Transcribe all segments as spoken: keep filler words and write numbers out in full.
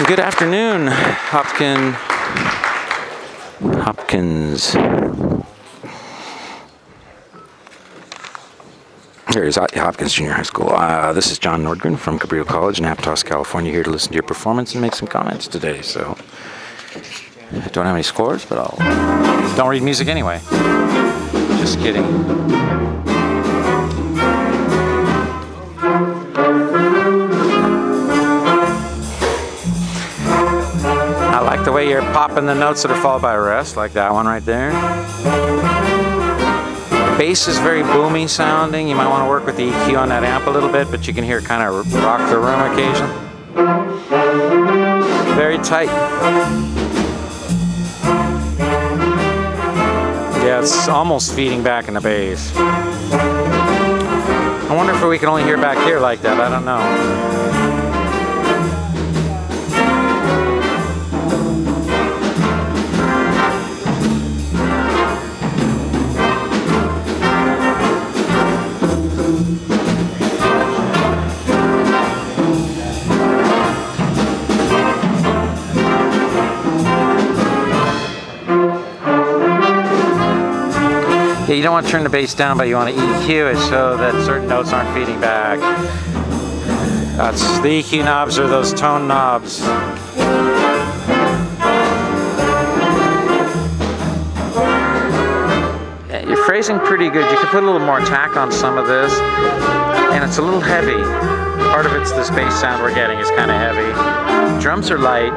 Good afternoon, Hopkins. Hopkins. Here is Hopkins Junior High School. Uh, this is John Nordgren from Cabrillo College in Aptos, California, here to listen to your performance and make some comments today. So, I don't have any scores, but I'll... Don't read music anyway. Just kidding. I like the way you're popping the notes that are followed by a rest, like that one right there. Bass is very boomy sounding. You might want to work with the E Q on that amp a little bit, but you can hear it kind of rock the room occasionally. Very tight. Yeah, it's almost feeding back in the bass. I wonder if we can only hear back here like that. I don't know. Yeah, you don't want to turn the bass down, but you want to E Q it so that certain notes aren't feeding back. That's the E Q knobs or those tone knobs. Yeah, you're phrasing pretty good. You can put a little more attack on some of this, and it's a little heavy. Part of it's this bass sound we're getting is kind of heavy. Drums are light.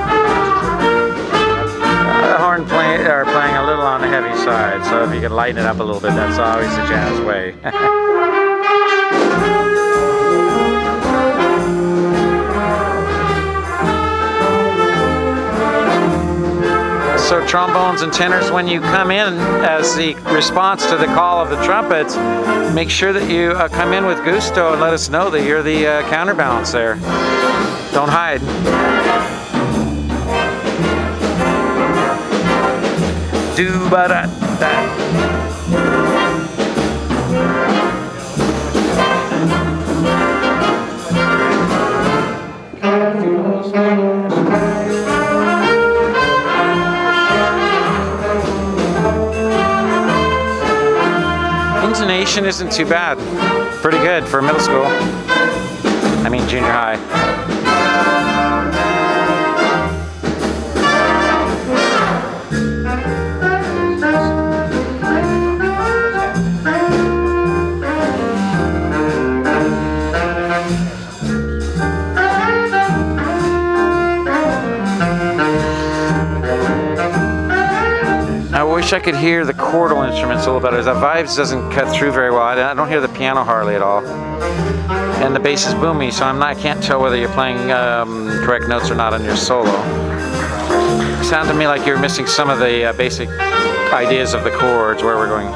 The horn play, are playing a little on the heavy side, so if you can lighten it up a little bit, that's always the jazz way. So trombones and tenors, when you come in as the response to the call of the trumpets, make sure that you uh, come in with gusto and let us know that you're the uh, counterbalance there. Don't hide. Do ba da da. Intonation isn't too bad. Pretty good for middle school. I mean junior high. I wish I could hear the chordal instruments a little better. The vibes doesn't cut through very well. I don't hear the piano hardly at all. And the bass is boomy, so I'm not, I can't tell whether you're playing um, correct notes or not on your solo. It sounded to me like you're missing some of the uh, basic ideas of the chords, where we're going.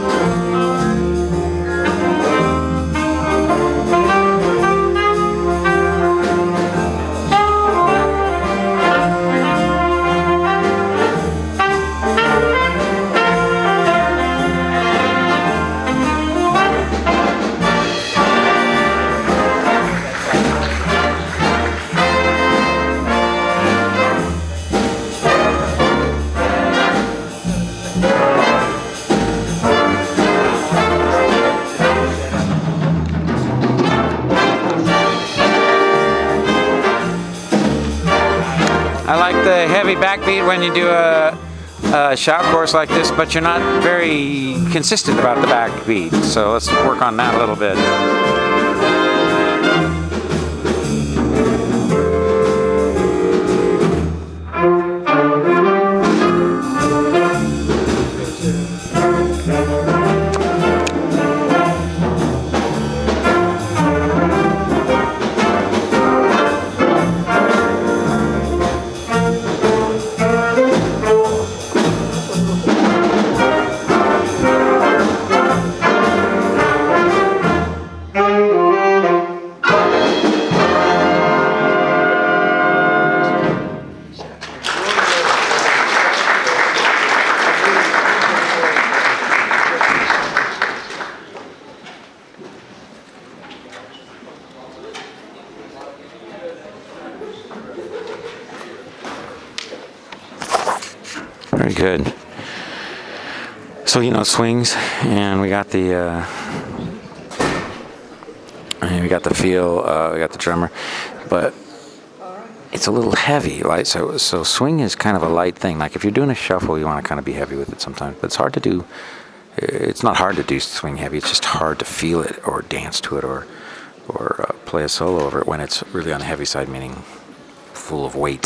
I like the heavy backbeat when you do a, a shout chorus like this, but you're not very consistent about the backbeat. So let's work on that a little bit. Very good. So, you know, swings, and we got the uh, we got the feel, uh, we got the drummer, but it's a little heavy, right? So, so swing is kind of a light thing. Like if you're doing a shuffle, you want to kind of be heavy with it sometimes, but it's hard to do. It's not hard to do swing heavy. It's just hard to feel it or dance to it or or uh, play a solo over it when it's really on the heavy side, meaning full of weight.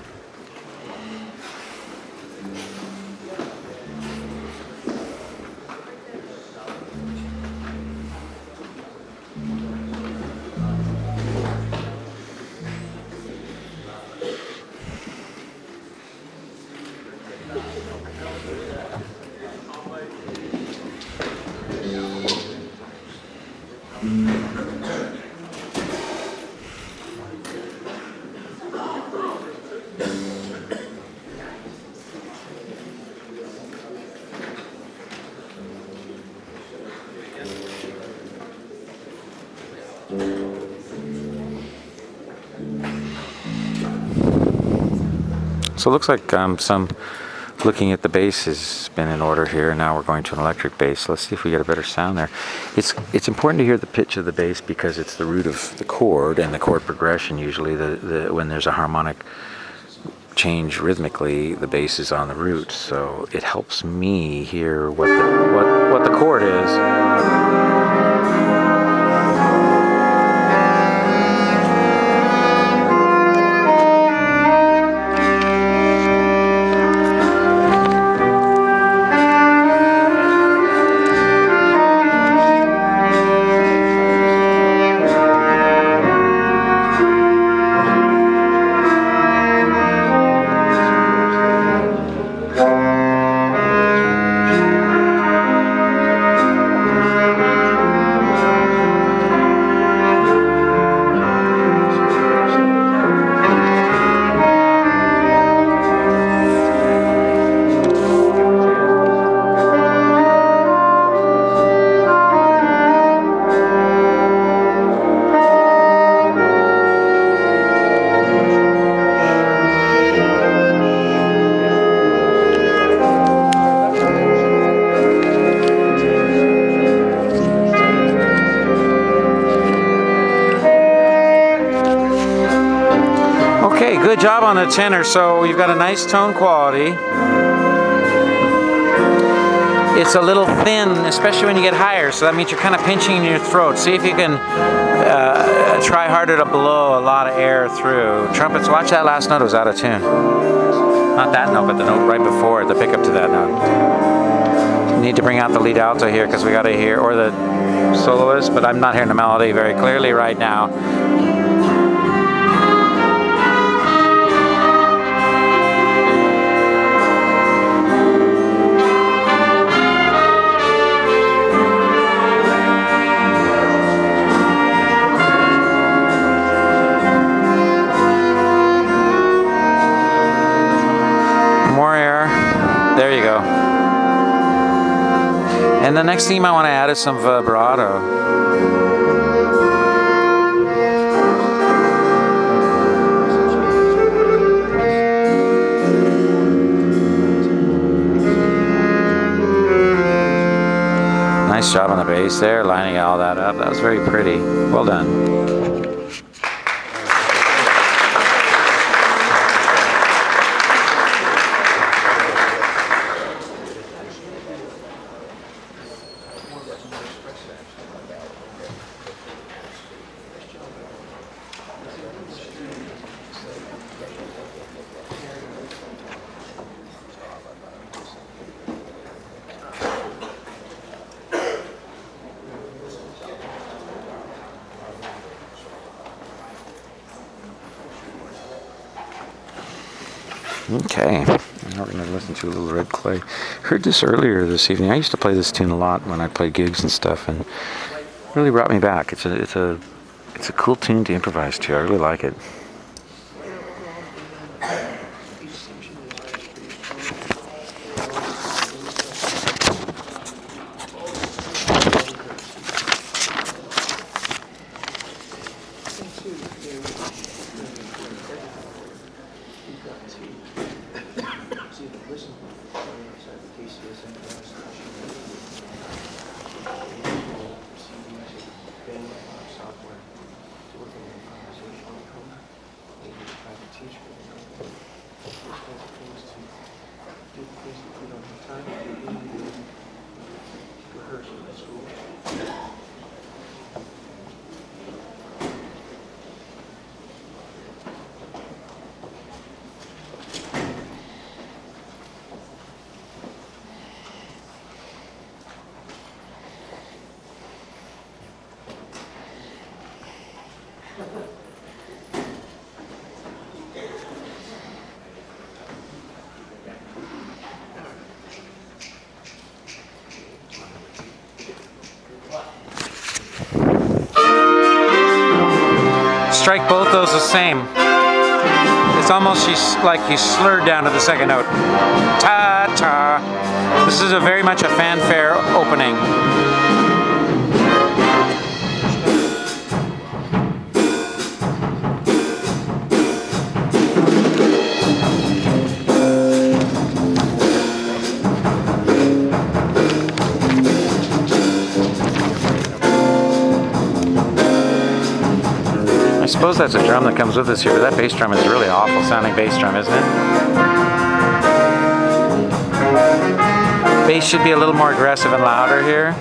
So it looks like um, some looking at the bass has been in order here. Now we're going to an electric bass. Let's see if we get a better sound there. It's it's important to hear the pitch of the bass because it's the root of the chord and the chord progression. Usually, the, the when there's a harmonic change rhythmically, the bass is on the root. So it helps me hear what the, what what the chord is. Good job on the tenor. So you've got a nice tone quality. It's a little thin, especially when you get higher, so that means you're kind of pinching in your throat. See if you can uh, try harder to blow a lot of air through. Trumpets, watch that last note, it was out of tune. Not that note, but the note right before it, the pickup to that note. You need to bring out the lead alto here because we got to hear, or the soloist, but I'm not hearing the melody very clearly right now. There you go. And the next theme I want to add is some vibrato. Nice job on the bass there, lining all that up. That was very pretty. Well done. Okay, now we're going to listen to a little Red Clay. Heard this earlier this evening. I used to play this tune a lot when I played gigs and stuff, and it really brought me back. It's a it's a it's a cool tune to improvise to. I really like it. strike both those the same. It's almost like you slurred down to the second note. Ta-ta. This is a very much a fanfare opening. I suppose that's a drum that comes with us here, but that bass drum is really awful sounding bass drum, isn't it? Bass should be a little more aggressive and louder here.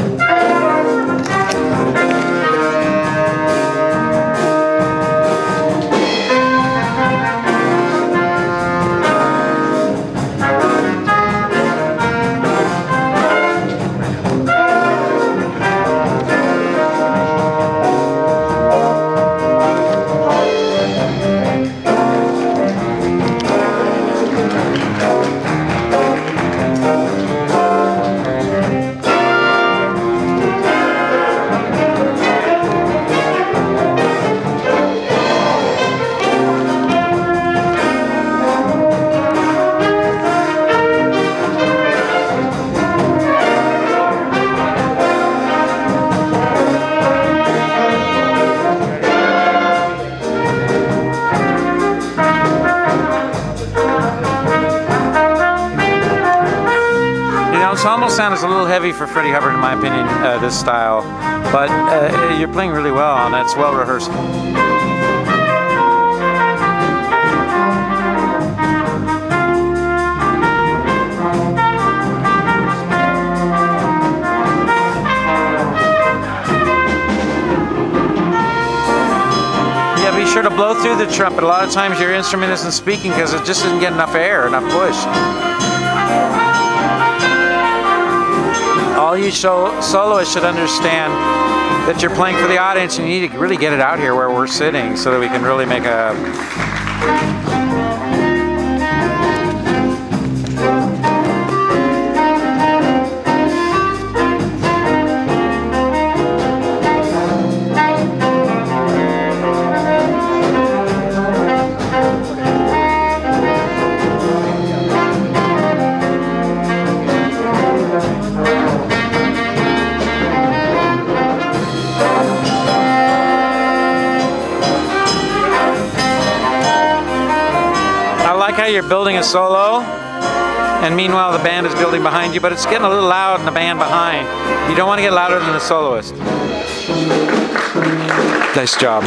Ensemble sound is a little heavy for Freddie Hubbard, in my opinion, uh, this style, but uh, you're playing really well, and it's well rehearsed. Yeah, be sure to blow through the trumpet. A lot of times your instrument isn't speaking because it just doesn't get enough air, enough push. All you so soloists should understand that you're playing for the audience and you need to really get it out here where we're sitting so that we can really make a... I like how you're building a solo, and meanwhile the band is building behind you, but it's getting a little loud in the band behind. You don't want to get louder than the soloist. Nice job.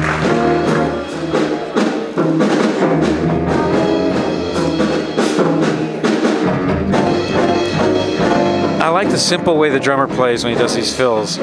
I like the simple way the drummer plays when he does these fills.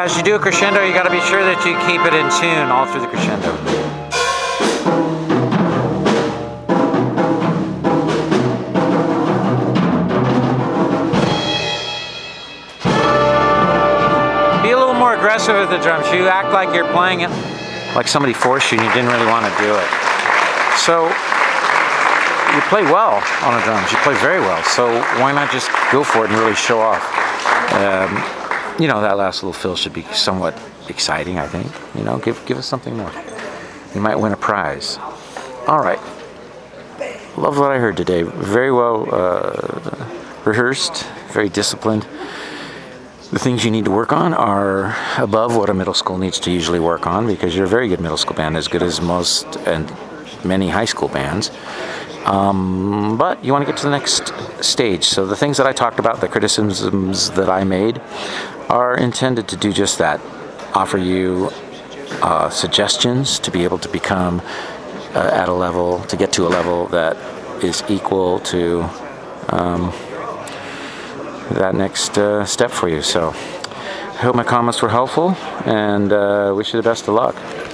as you do a crescendo, you got to be sure that you keep it in tune all through the crescendo. Be a little more aggressive with the drums. You act like you're playing it like somebody forced you and you didn't really want to do it. So you play well on the drums. You play very well. So why not just go for it and really show off? Um, you know, that last little fill should be somewhat exciting, I think. You know, give give us something more. You might win a prize. All right. Love what I heard today. Very well uh, rehearsed, very disciplined. The things you need to work on are above what a middle school needs to usually work on, because you're a very good middle school band, as good as most and many high school bands. Um, but you want to get to the next stage. So the things that I talked about, the criticisms that I made, are intended to do just that. Offer you uh, suggestions to be able to become uh, at a level, to get to a level that is equal to um, that next uh, step for you. So I hope my comments were helpful, and uh, wish you the best of luck.